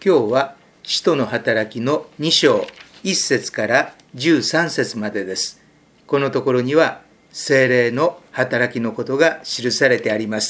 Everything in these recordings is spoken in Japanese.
今日は使徒の働きの2章1節から13節までです。このところには聖霊の働きのことが記されてあります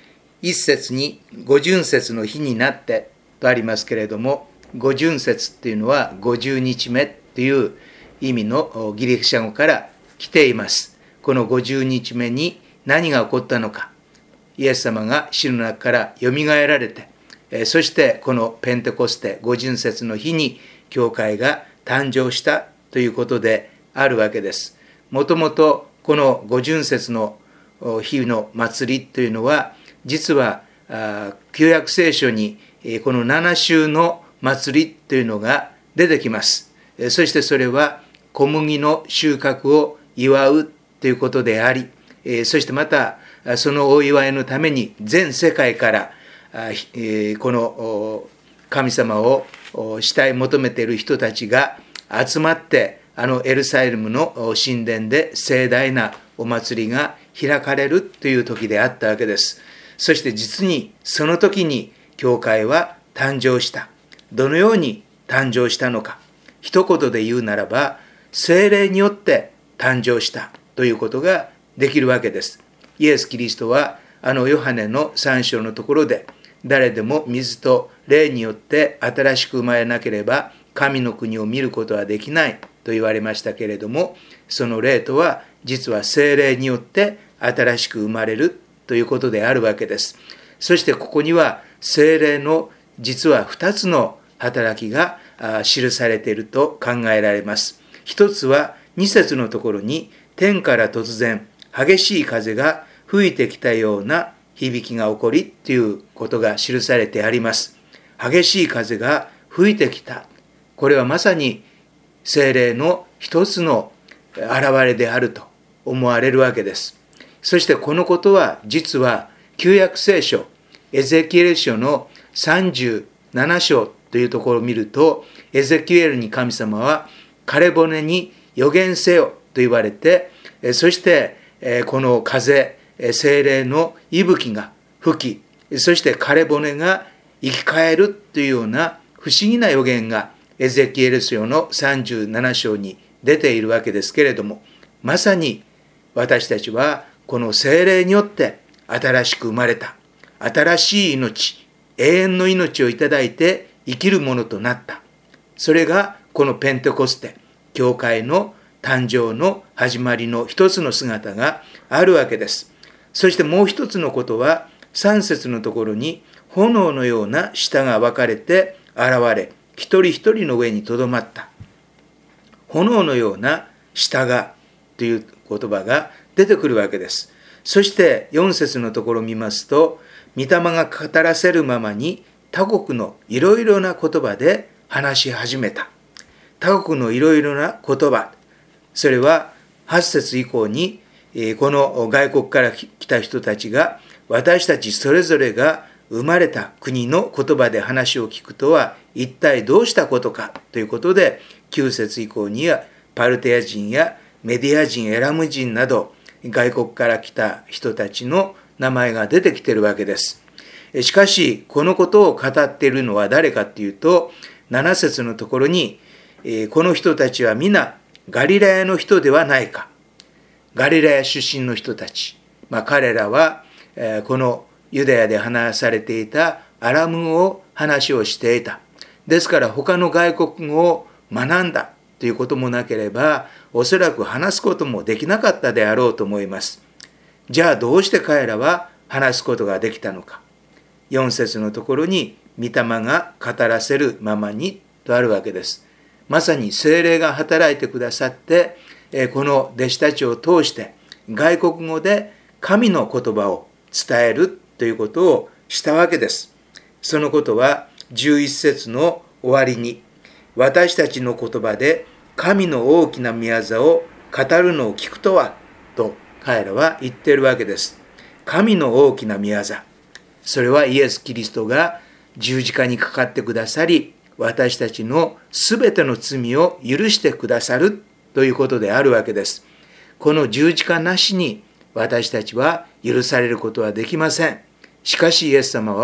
。1節に五旬節の日になってとありますけれども、五旬節っていうのは50日目っていう意味のギリシャ語から来ています。この50日目に何が起こったのか、イエス様が死の中からよみがえられて、そしてこのペンテコステ五旬節の日に教会が誕生したということであるわけです。もともとこの五旬節の日の祭りというのは、実は旧約聖書にこの7週の祭りというのが出てきます。そしてそれは小麦の収穫を祝うということであり、そしてまたそのお祝いのために全世界からこの神様を慕い求めている人たちが集まって、エルサレムの神殿で盛大なお祭りが開かれるという時であったわけです。そして実にその時に教会は誕生した。どのように誕生したのか。一言で言うならば、聖霊によって誕生したということができるわけです。イエス・キリストはヨハネの3章のところで、誰でも水と霊によって新しく生まれなければ神の国を見ることはできないと言われましたけれども、その霊とは実は聖霊によって新しく生まれるということであるわけです。そしてここには聖霊の実は2つの働きが記されていると考えられます。一つは2節のところに、天から突然激しい風が吹いてきたような響きが起こりということが記されてあります。激しい風が吹いてきた。これはまさに聖霊の一つの現れであると思われるわけです。そしてこのことは実は旧約聖書エゼキエル書の37章というところを見ると、エゼキエルに神様は枯れ骨に予言せよと言われて、そしてこの風、聖霊の息吹が吹き、そして枯れ骨が生き返るというような不思議な予言がエゼキエル書の37章に出ているわけですけれども、まさに私たちはこの聖霊によって新しく生まれた、新しい命、永遠の命をいただいて生きるものとなった。それがこのペンテコステ、教会の誕生の始まりの一つの姿があるわけです。そしてもう一つのことは、3節のところに炎のような舌が分かれて現れ、一人一人の上にとどまった。炎のような舌がという言葉が出てくるわけです。そして4節のところを見ますと、御霊が語らせるままに他国のいろいろな言葉で話し始めた。他国のいろいろな言葉、それは8節以降にこの外国から来た人たちが、私たちそれぞれが生まれた国の言葉で話を聞くとは一体どうしたことかということで、9節以降にはパルテア人やメディア人、エラム人など外国から来た人たちの名前が出てきているわけです。しかしこのことを語っているのは誰かというと、7節のところに、この人たちは皆ガリラヤの人ではないか。ガリラヤ出身の人たち、彼らはこのユダヤで話されていたアラム語を話をしていた。ですから他の外国語を学んだということもなければ、おそらく話すこともできなかったであろうと思います。じゃあどうして彼らは話すことができたのか。4節のところに、御霊が語らせるままにとあるわけです。まさに聖霊が働いてくださって、この弟子たちを通して外国語で神の言葉を伝えるということをしたわけです。そのことは11節の終わりに、私たちの言葉で神の大きな御業を語るのを聞くとはと彼らは言っているわけです。神の大きな御業、それはイエス・キリストが十字架にかかってくださり、私たちのすべての罪を許してくださるということであるわけです。この十字架なしに私たちは許されることはできません。しかしイエス様は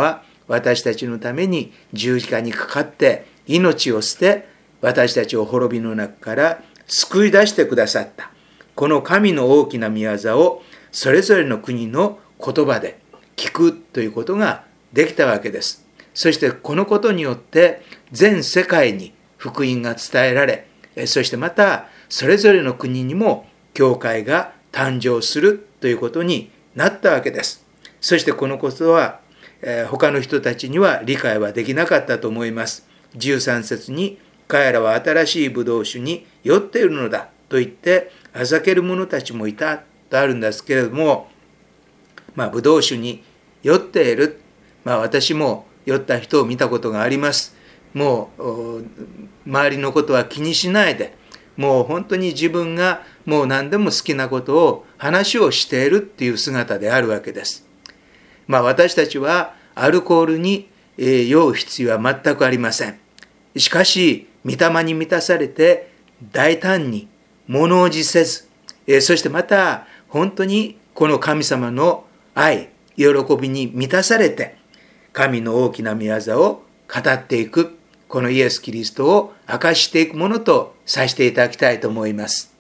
私たちのために十字架にかかって命を捨て、私たちを滅びの中から救い出してくださった。この神の大きな御業をそれぞれの国の言葉で聞くということができたわけです。そしてこのことによって全世界に福音が伝えられ、そしてまたそれぞれの国にも教会が誕生するということになったわけです。そしてこのことは他の人たちには理解はできなかったと思います。13節に、彼らは新しいブドウ酒に酔っているのだと言ってあざける者たちもいたとあるんですけれども、ブドウ酒に酔っている、私も酔った人を見たことがあります。もう周りのことは気にしないで、もう本当に自分がもう何でも好きなことを話をしているっていう姿であるわけです。私たちはアルコールに酔う必要は全くありません。しかし御霊に満たされて大胆に物おじせず、そしてまた本当にこの神様の愛、喜びに満たされて神の大きな御業を語っていく、このイエス・キリストを明かしていくものとさせていただきたいと思います。